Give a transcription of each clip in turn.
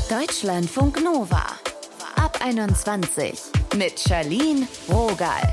Deutschlandfunk Nova. Ab 21 mit Charlene Rogal.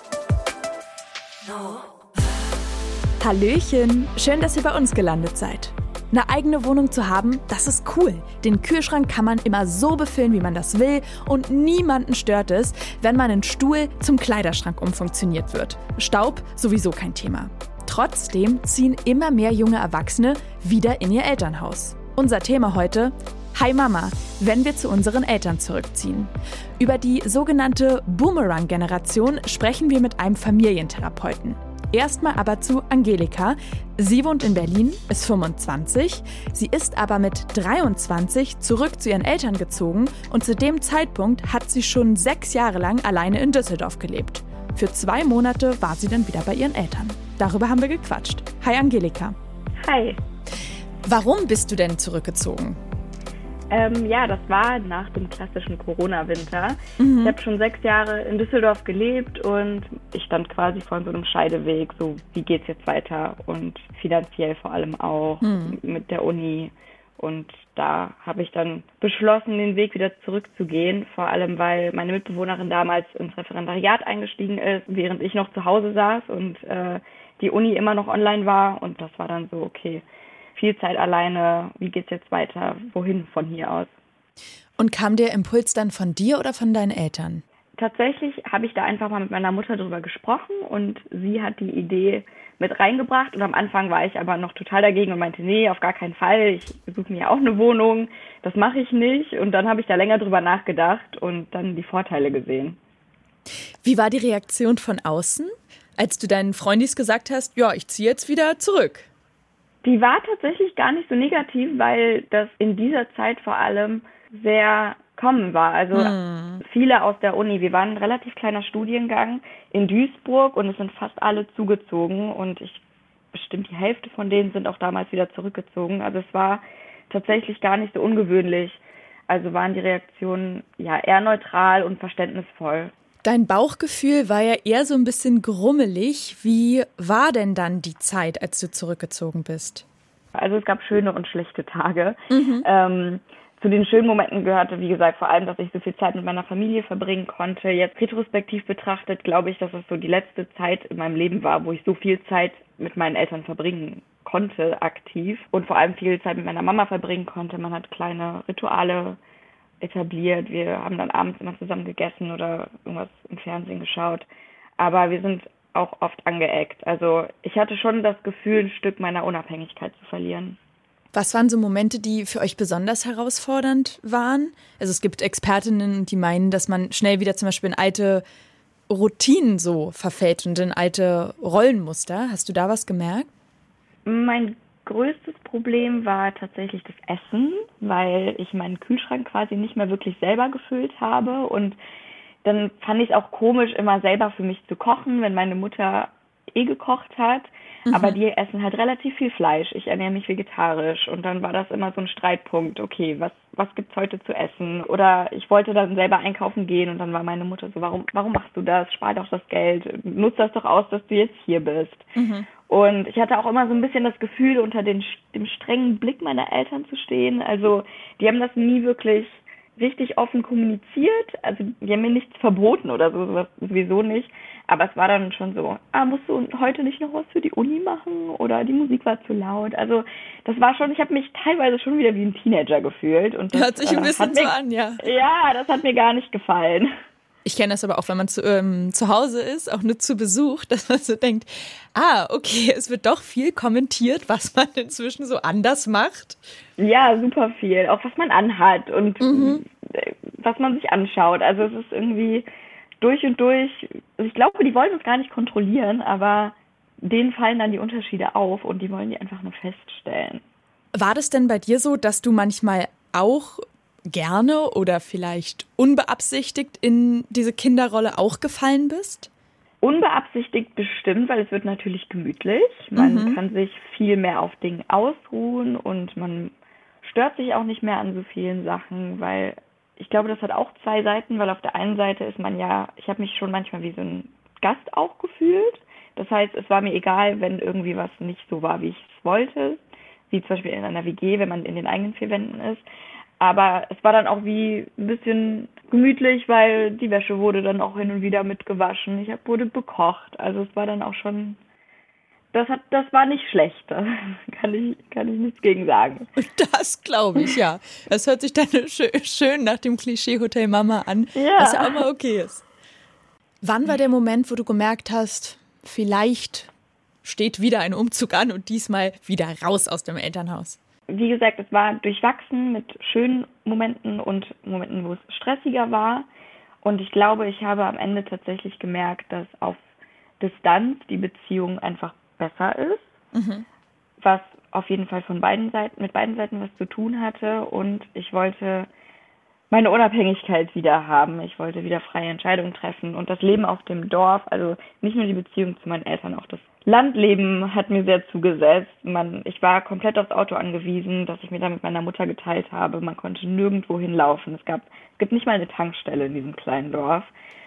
Hallöchen, schön, dass ihr bei uns gelandet seid. Eine eigene Wohnung zu haben, das ist cool. Den Kühlschrank kann man immer so befüllen, wie man das will, und niemanden stört es, wenn man einen Stuhl zum Kleiderschrank umfunktioniert wird. Staub sowieso kein Thema. Trotzdem ziehen immer mehr junge Erwachsene wieder in ihr Elternhaus. Unser Thema heute: Hi Mama, wenn wir zu unseren Eltern zurückziehen. Über die sogenannte Boomerang-Generation sprechen wir mit einem Familientherapeuten. Erstmal aber zu Angelika. Sie wohnt in Berlin, ist 25. Sie ist aber mit 23 zurück zu ihren Eltern gezogen und zu dem Zeitpunkt hat sie schon 6 Jahre lang alleine in Düsseldorf gelebt. Für 2 Monate war sie dann wieder bei ihren Eltern. Darüber haben wir gequatscht. Hi Angelika. Hi. Warum bist du denn zurückgezogen? Das war nach dem klassischen Corona-Winter. Ich habe schon 6 Jahre in Düsseldorf gelebt und ich stand quasi vor so einem Scheideweg, so wie geht's jetzt weiter, und finanziell vor allem auch mit der Uni. Und da habe ich dann beschlossen, den Weg wieder zurückzugehen, vor allem weil meine Mitbewohnerin damals ins Referendariat eingestiegen ist, während ich noch zu Hause saß und die Uni immer noch online war, und das war dann so, okay, viel Zeit alleine, wie geht's jetzt weiter, wohin von hier aus? Und kam der Impuls dann von dir oder von deinen Eltern? Tatsächlich habe ich da einfach mal mit meiner Mutter drüber gesprochen und sie hat die Idee mit reingebracht, und am Anfang war ich aber noch total dagegen und meinte, nee, auf gar keinen Fall, ich suche mir auch eine Wohnung, das mache ich nicht, und dann habe ich da länger drüber nachgedacht und dann die Vorteile gesehen. Wie war die Reaktion von außen, als du deinen Freundis gesagt hast, ja, ich ziehe jetzt wieder zurück? Die war tatsächlich gar nicht so negativ, weil das in dieser Zeit vor allem sehr common war. Also viele aus der Uni, wir waren ein relativ kleiner Studiengang in Duisburg und es sind fast alle zugezogen, und bestimmt die Hälfte von denen sind auch damals wieder zurückgezogen. Also es war tatsächlich gar nicht so ungewöhnlich. Also waren die Reaktionen ja eher neutral und verständnisvoll. Dein Bauchgefühl war ja eher so ein bisschen grummelig. Wie war denn dann die Zeit, als du zurückgezogen bist? Also es gab schöne und schlechte Tage. Zu den schönen Momenten gehörte, wie gesagt, vor allem, dass ich so viel Zeit mit meiner Familie verbringen konnte. Jetzt retrospektiv betrachtet, glaube ich, dass es so die letzte Zeit in meinem Leben war, wo ich so viel Zeit mit meinen Eltern verbringen konnte, aktiv. Und vor allem viel Zeit mit meiner Mama verbringen konnte. Man hat kleine Rituale etabliert. Wir haben dann abends immer zusammen gegessen oder irgendwas im Fernsehen geschaut. Aber wir sind auch oft angeeckt. Also ich hatte schon das Gefühl, ein Stück meiner Unabhängigkeit zu verlieren. Was waren so Momente, die für euch besonders herausfordernd waren? Also es gibt Expertinnen, die meinen, dass man schnell wieder zum Beispiel in alte Routinen so verfällt und in alte Rollenmuster. Hast du da was gemerkt? Mein größtes Problem war tatsächlich das Essen, weil ich meinen Kühlschrank quasi nicht mehr wirklich selber gefüllt habe, und dann fand ich es auch komisch, immer selber für mich zu kochen, wenn meine Mutter gekocht hat, aber die essen halt relativ viel Fleisch. Ich ernähre mich vegetarisch, und dann war das immer so ein Streitpunkt, okay, was gibt's heute zu essen? Oder ich wollte dann selber einkaufen gehen, und dann war meine Mutter so, warum machst du das? Spar doch das Geld, nutz das doch aus, dass du jetzt hier bist. Und ich hatte auch immer so ein bisschen das Gefühl, unter dem strengen Blick meiner Eltern zu stehen. Also die haben das nie wirklich richtig offen kommuniziert. Also die haben mir nichts verboten oder so, sowas sowieso nicht. Aber es war dann schon so, musst du heute nicht noch was für die Uni machen? Oder die Musik war zu laut. Also das war schon, ich habe mich teilweise schon wieder wie ein Teenager gefühlt. Und das hört sich ein bisschen so an, ja. Ja, das hat mir gar nicht gefallen. Ich kenne das aber auch, wenn man zu Hause ist, auch nur zu Besuch, dass man so denkt, okay, es wird doch viel kommentiert, was man inzwischen so anders macht. Ja, super viel. Auch was man anhat und was man sich anschaut. Also es ist irgendwie durch und durch. Ich glaube, die wollen es gar nicht kontrollieren, aber denen fallen dann die Unterschiede auf und die wollen die einfach nur feststellen. War das denn bei dir so, dass du manchmal auch gerne oder vielleicht unbeabsichtigt in diese Kinderrolle auch gefallen bist? Unbeabsichtigt bestimmt, weil es wird natürlich gemütlich. Man kann sich viel mehr auf Dinge ausruhen und man stört sich auch nicht mehr an so vielen Sachen, weil ich glaube, das hat auch 2 Seiten, weil auf der einen Seite ist man ja, ich habe mich schon manchmal wie so ein Gast auch gefühlt. Das heißt, es war mir egal, wenn irgendwie was nicht so war, wie ich es wollte, wie zum Beispiel in einer WG, wenn man in den eigenen 4 Wänden ist. Aber es war dann auch wie ein bisschen gemütlich, weil die Wäsche wurde dann auch hin und wieder mitgewaschen. Wurde bekocht. Also es war dann auch schon, das war nicht schlecht. Da kann ich nichts gegen sagen. Das glaube ich, ja. Das hört sich dann schön nach dem Klischee Hotel Mama an, Ja. was ja auch mal okay ist. Wann war der Moment, wo du gemerkt hast, vielleicht steht wieder ein Umzug an und diesmal wieder raus aus dem Elternhaus? Wie gesagt, es war durchwachsen mit schönen Momenten und Momenten, wo es stressiger war. Und ich glaube, ich habe am Ende tatsächlich gemerkt, dass auf Distanz die Beziehung einfach besser ist, was auf jeden Fall mit beiden Seiten was zu tun hatte. Und ich wollte meine Unabhängigkeit wieder haben. Ich wollte wieder freie Entscheidungen treffen und das Leben auf dem Dorf, also nicht nur die Beziehung zu meinen Eltern, auch das Landleben hat mir sehr zugesetzt. Ich war komplett aufs Auto angewiesen, das ich mir dann mit meiner Mutter geteilt habe. Man konnte nirgendwo hinlaufen. Es gibt nicht mal eine Tankstelle in diesem kleinen Dorf.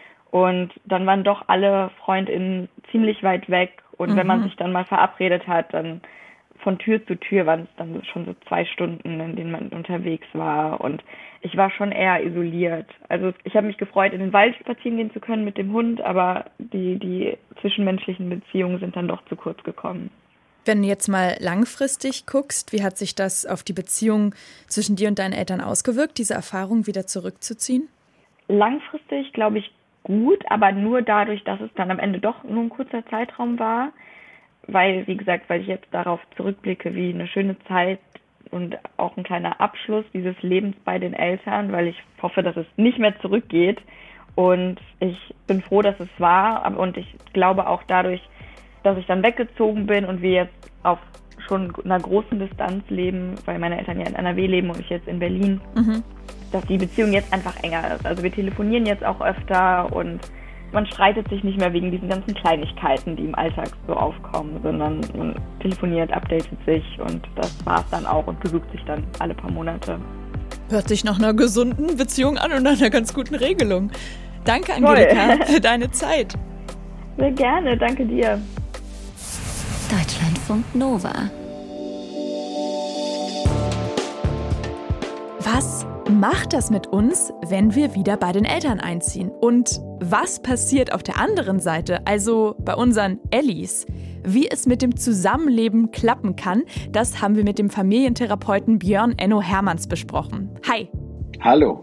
Und dann waren doch alle FreundInnen ziemlich weit weg. Und wenn man sich dann mal verabredet hat, dann von Tür zu Tür waren es dann schon so 2 Stunden, in denen man unterwegs war. Und ich war schon eher isoliert. Also ich habe mich gefreut, in den Wald spazieren gehen zu können mit dem Hund, aber die zwischenmenschlichen Beziehungen sind dann doch zu kurz gekommen. Wenn du jetzt mal langfristig guckst, wie hat sich das auf die Beziehung zwischen dir und deinen Eltern ausgewirkt, diese Erfahrung wieder zurückzuziehen? Langfristig glaube ich gut, aber nur dadurch, dass es dann am Ende doch nur ein kurzer Zeitraum war. Weil, wie gesagt, weil ich jetzt darauf zurückblicke, wie eine schöne Zeit und auch ein kleiner Abschluss dieses Lebens bei den Eltern, weil ich hoffe, dass es nicht mehr zurückgeht. Und ich bin froh, dass es war. Und ich glaube auch dadurch, dass ich dann weggezogen bin und wir jetzt auf schon einer großen Distanz leben, weil meine Eltern ja in NRW leben und ich jetzt in Berlin, dass die Beziehung jetzt einfach enger ist. Also wir telefonieren jetzt auch öfter und man streitet sich nicht mehr wegen diesen ganzen Kleinigkeiten, die im Alltag so aufkommen, sondern man telefoniert, updatet sich und das war's dann auch und besucht sich dann alle paar Monate. Hört sich nach einer gesunden Beziehung an und einer ganz guten Regelung. Danke, Angelika, für deine Zeit. Sehr gerne, danke dir. Deutschlandfunk Nova. Was macht das mit uns, wenn wir wieder bei den Eltern einziehen? Und was passiert auf der anderen Seite, also bei unseren Ellis? Wie es mit dem Zusammenleben klappen kann, das haben wir mit dem Familientherapeuten Björn Enno Hermanns besprochen. Hi. Hallo.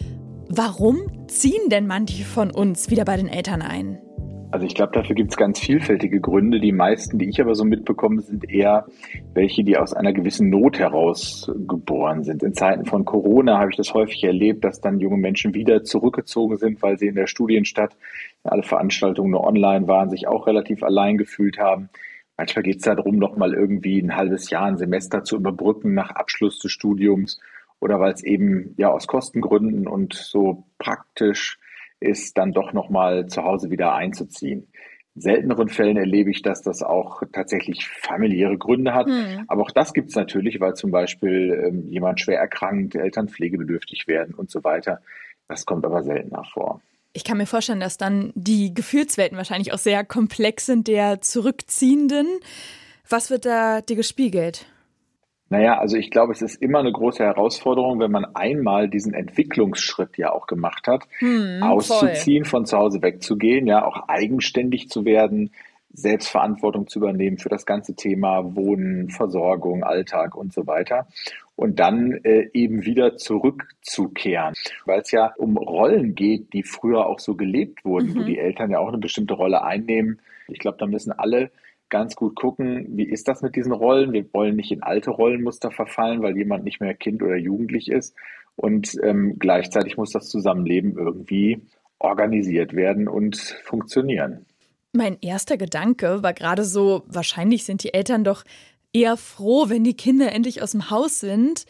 Warum ziehen denn manche von uns wieder bei den Eltern ein? Also ich glaube, dafür gibt es ganz vielfältige Gründe. Die meisten, die ich aber so mitbekomme, sind eher welche, die aus einer gewissen Not heraus geboren sind. In Zeiten von Corona habe ich das häufig erlebt, dass dann junge Menschen wieder zurückgezogen sind, weil sie in der Studienstadt, alle Veranstaltungen nur online waren, sich auch relativ allein gefühlt haben. Manchmal geht es darum, noch mal irgendwie ein halbes Jahr, ein Semester zu überbrücken nach Abschluss des Studiums oder weil es eben ja aus Kostengründen und so praktisch ist, dann doch nochmal zu Hause wieder einzuziehen. In selteneren Fällen erlebe ich, dass das auch tatsächlich familiäre Gründe hat. Aber auch das gibt es natürlich, weil zum Beispiel jemand schwer erkrankt, Eltern pflegebedürftig werden und so weiter. Das kommt aber seltener vor. Ich kann mir vorstellen, dass dann die Gefühlswelten wahrscheinlich auch sehr komplex sind der Zurückziehenden. Was wird da dir gespiegelt? Naja, also ich glaube, es ist immer eine große Herausforderung, wenn man einmal diesen Entwicklungsschritt ja auch gemacht hat, auszuziehen, von zu Hause wegzugehen, ja, auch eigenständig zu werden, Selbstverantwortung zu übernehmen für das ganze Thema Wohnen, Versorgung, Alltag und so weiter. Und dann eben wieder zurückzukehren, weil es ja um Rollen geht, die früher auch so gelebt wurden, wo die Eltern ja auch eine bestimmte Rolle einnehmen. Ich glaube, da müssen alle ganz gut gucken, wie ist das mit diesen Rollen? Wir wollen nicht in alte Rollenmuster verfallen, weil jemand nicht mehr Kind oder Jugendlich ist. Und gleichzeitig muss das Zusammenleben irgendwie organisiert werden und funktionieren. Mein erster Gedanke war gerade so, wahrscheinlich sind die Eltern doch eher froh, wenn die Kinder endlich aus dem Haus sind.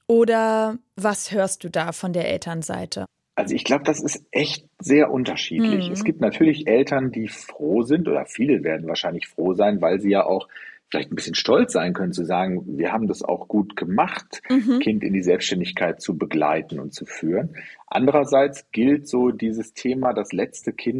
Oder was hörst du da von der Elternseite? Also ich glaube, das ist echt sehr unterschiedlich. Es gibt natürlich Eltern, die froh sind oder viele werden wahrscheinlich froh sein, weil sie ja auch vielleicht ein bisschen stolz sein können, zu sagen, wir haben das auch gut gemacht, Kind in die Selbstständigkeit zu begleiten und zu führen. Andererseits gilt so dieses Thema, das letzte Kind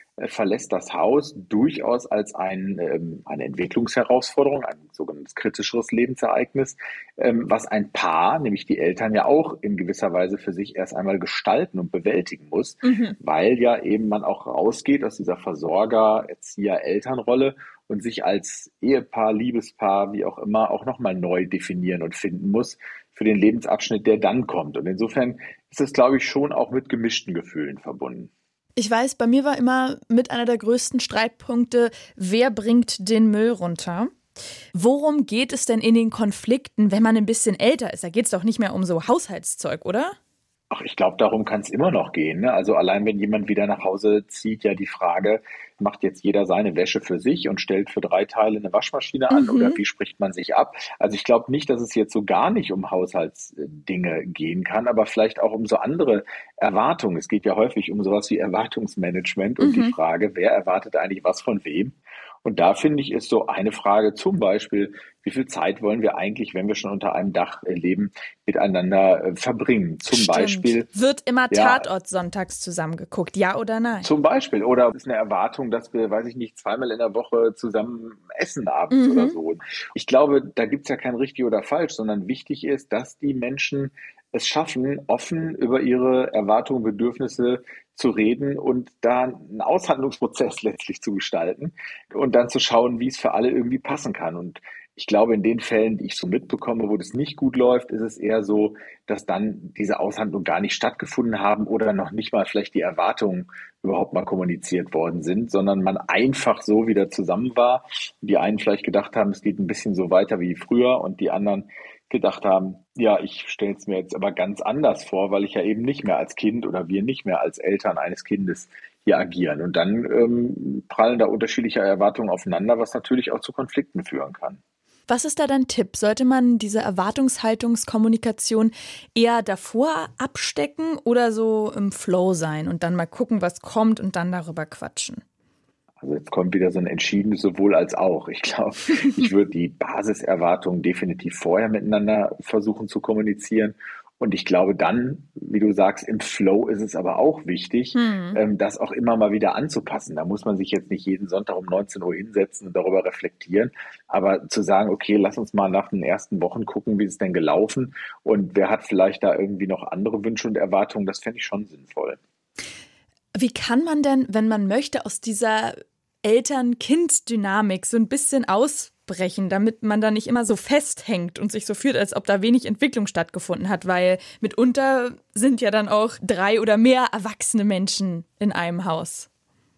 verlässt das Haus durchaus als eine Entwicklungsherausforderung, ein sogenanntes kritischeres Lebensereignis, was ein Paar, nämlich die Eltern, ja auch in gewisser Weise für sich erst einmal gestalten und bewältigen muss, weil ja eben man auch rausgeht aus dieser Versorger-, Erzieher-, Elternrolle und sich als Ehepaar, Liebespaar, wie auch immer, auch nochmal neu definieren und finden muss für den Lebensabschnitt, der dann kommt. Und insofern ist es, glaube ich, schon auch mit gemischten Gefühlen verbunden. Ich weiß, bei mir war immer mit einer der größten Streitpunkte, wer bringt den Müll runter? Worum geht es denn in den Konflikten, wenn man ein bisschen älter ist? Da geht es doch nicht mehr um so Haushaltszeug, oder? Ach, ich glaube, darum kann es immer noch gehen, ne? Also allein wenn jemand wieder nach Hause zieht, ja die Frage, macht jetzt jeder seine Wäsche für sich und stellt für 3 Teile eine Waschmaschine an oder wie spricht man sich ab? Also ich glaube nicht, dass es jetzt so gar nicht um Haushaltsdinge gehen kann, aber vielleicht auch um so andere Erwartungen. Es geht ja häufig um sowas wie Erwartungsmanagement und die Frage, wer erwartet eigentlich was von wem? Und da finde ich, ist so eine Frage zum Beispiel, wie viel Zeit wollen wir eigentlich, wenn wir schon unter einem Dach leben, miteinander verbringen? Zum Beispiel. Wird immer Tatort sonntags zusammengeguckt, ja oder nein? Zum Beispiel. Oder ist eine Erwartung, dass wir, weiß ich nicht, 2-mal in der Woche zusammen essen abends oder so. Ich glaube, da gibt's ja kein richtig oder falsch, sondern wichtig ist, dass die Menschen es schaffen, offen über ihre Erwartungen, Bedürfnisse zu reden und da einen Aushandlungsprozess letztlich zu gestalten und dann zu schauen, wie es für alle irgendwie passen kann. Und ich glaube, in den Fällen, die ich so mitbekomme, wo das nicht gut läuft, ist es eher so, dass dann diese Aushandlungen gar nicht stattgefunden haben oder noch nicht mal vielleicht die Erwartungen überhaupt mal kommuniziert worden sind, sondern man einfach so wieder zusammen war. Die einen vielleicht gedacht haben, es geht ein bisschen so weiter wie früher und die anderen gedacht haben, ja, ich stelle es mir jetzt aber ganz anders vor, weil ich ja eben nicht mehr als Kind oder wir nicht mehr als Eltern eines Kindes hier agieren. Und dann prallen da unterschiedliche Erwartungen aufeinander, was natürlich auch zu Konflikten führen kann. Was ist da dein Tipp? Sollte man diese Erwartungshaltungskommunikation eher davor abstecken oder so im Flow sein und dann mal gucken, was kommt und dann darüber quatschen? Also jetzt kommt wieder so ein entschiedenes sowohl als auch. Ich glaube, ich würde die Basiserwartungen definitiv vorher miteinander versuchen zu kommunizieren. Und ich glaube dann, wie du sagst, im Flow ist es aber auch wichtig, das auch immer mal wieder anzupassen. Da muss man sich jetzt nicht jeden Sonntag um 19 Uhr hinsetzen und darüber reflektieren. Aber zu sagen, okay, lass uns mal nach den ersten Wochen gucken, wie ist es denn gelaufen und wer hat vielleicht da irgendwie noch andere Wünsche und Erwartungen, das fände ich schon sinnvoll. Wie kann man denn, wenn man möchte, aus dieser Eltern-Kind-Dynamik so ein bisschen ausbrechen, damit man da nicht immer so festhängt und sich so fühlt, als ob da wenig Entwicklung stattgefunden hat, weil mitunter sind ja dann auch 3 oder mehr erwachsene Menschen in einem Haus.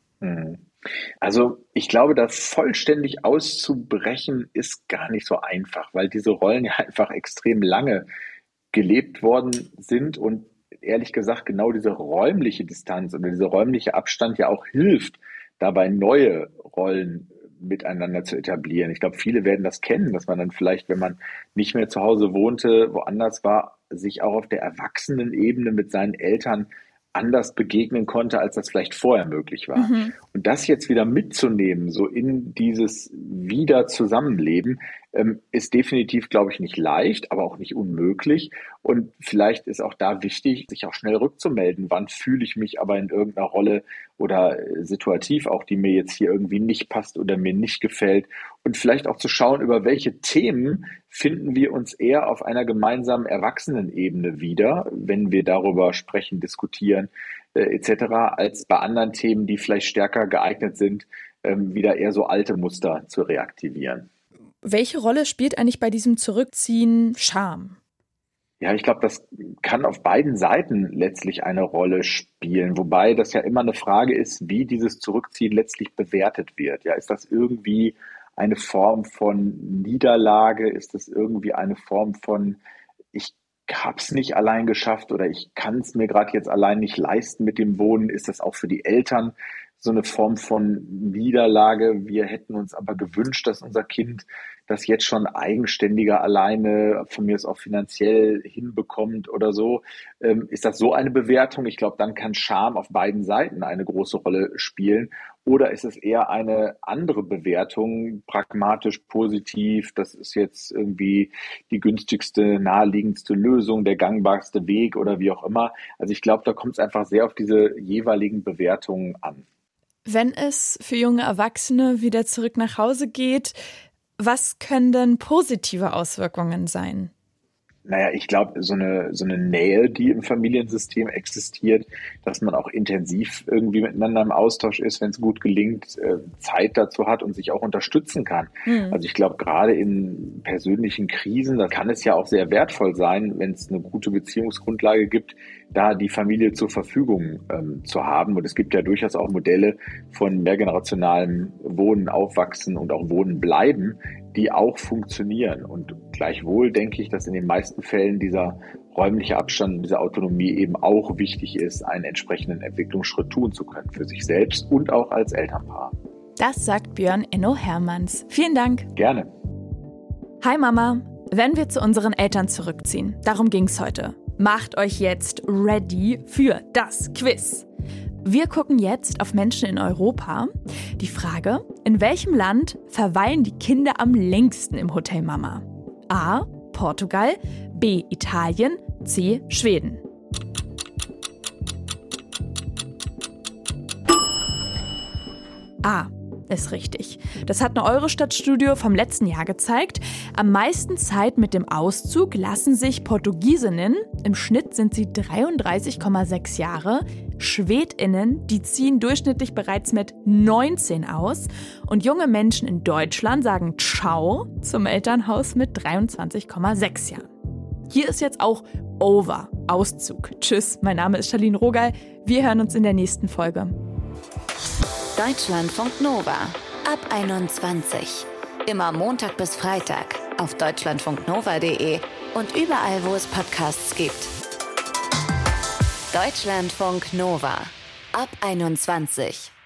Also ich glaube, da vollständig auszubrechen ist gar nicht so einfach, weil diese Rollen ja einfach extrem lange gelebt worden sind und ehrlich gesagt genau diese räumliche Distanz oder dieser räumliche Abstand ja auch hilft, dabei neue Rollen miteinander zu etablieren. Ich glaube, viele werden das kennen, dass man dann vielleicht, wenn man nicht mehr zu Hause wohnte, woanders war, sich auch auf der Erwachsenenebene mit seinen Eltern anders begegnen konnte, als das vielleicht vorher möglich war. Und das jetzt wieder mitzunehmen, so in dieses Wieder-Zusammenleben, ist definitiv, glaube ich, nicht leicht, aber auch nicht unmöglich. Und vielleicht ist auch da wichtig, sich auch schnell rückzumelden. Wann fühle ich mich aber in irgendeiner Rolle oder situativ auch, die mir jetzt hier irgendwie nicht passt oder mir nicht gefällt. Und vielleicht auch zu schauen, über welche Themen finden wir uns eher auf einer gemeinsamen Erwachsenenebene wieder, wenn wir darüber sprechen, diskutieren, etc., als bei anderen Themen, die vielleicht stärker geeignet sind, wieder eher so alte Muster zu reaktivieren. Welche Rolle spielt eigentlich bei diesem Zurückziehen Scham? Ja, ich glaube, das kann auf beiden Seiten letztlich eine Rolle spielen, wobei das ja immer eine Frage ist, wie dieses Zurückziehen letztlich bewertet wird. Ja, ist das irgendwie eine Form von Niederlage? Ist das irgendwie eine Form von, ich habe es nicht allein geschafft oder ich kann es mir gerade jetzt allein nicht leisten mit dem Wohnen? Ist das auch für die Eltern so eine Form von Niederlage? Wir hätten uns aber gewünscht, dass unser Kind das jetzt schon eigenständiger alleine, von mir aus auch finanziell hinbekommt oder so. Ist das so eine Bewertung? Ich glaube, dann kann Scham auf beiden Seiten eine große Rolle spielen. Oder ist es eher eine andere Bewertung, pragmatisch, positiv, das ist jetzt irgendwie die günstigste, naheliegendste Lösung, der gangbarste Weg oder wie auch immer. Also ich glaube, da kommt es einfach sehr auf diese jeweiligen Bewertungen an. Wenn es für junge Erwachsene wieder zurück nach Hause geht, was können denn positive Auswirkungen sein? Naja, ich glaube, so eine Nähe, die im Familiensystem existiert, dass man auch intensiv irgendwie miteinander im Austausch ist, wenn es gut gelingt, Zeit dazu hat und sich auch unterstützen kann. Also ich glaube, gerade in persönlichen Krisen, da kann es ja auch sehr wertvoll sein, wenn es eine gute Beziehungsgrundlage gibt, da die Familie zur Verfügung zu haben. Und es gibt ja durchaus auch Modelle von mehrgenerationalem Wohnen, Aufwachsen und auch Wohnen bleiben, die auch funktionieren. Und gleichwohl denke ich, dass in den meisten Fällen dieser räumliche Abstand und diese Autonomie eben auch wichtig ist, einen entsprechenden Entwicklungsschritt tun zu können für sich selbst und auch als Elternpaar. Das sagt Björn Enno Hermanns. Vielen Dank. Gerne. Hi Mama, wenn wir zu unseren Eltern zurückziehen, darum ging's heute. Macht euch jetzt ready für das Quiz. Wir gucken jetzt auf Menschen in Europa. Die Frage, in welchem Land verweilen die Kinder am längsten im Hotel Mama? A. Portugal, B. Italien, C. Schweden. A. Ist richtig. Das hat eine Eurostat-Studie vom letzten Jahr gezeigt. Am meisten Zeit mit dem Auszug lassen sich Portugiesinnen, im Schnitt sind sie 33,6 Jahre, Schwedinnen, die ziehen durchschnittlich bereits mit 19 aus und junge Menschen in Deutschland sagen Ciao zum Elternhaus mit 23,6 Jahren. Hier ist jetzt auch over, Auszug. Tschüss, mein Name ist Charlene Rogal. Wir hören uns in der nächsten Folge. Deutschlandfunk Nova ab 21. Immer Montag bis Freitag auf deutschlandfunknova.de und überall, wo es Podcasts gibt. Deutschlandfunk Nova ab 21.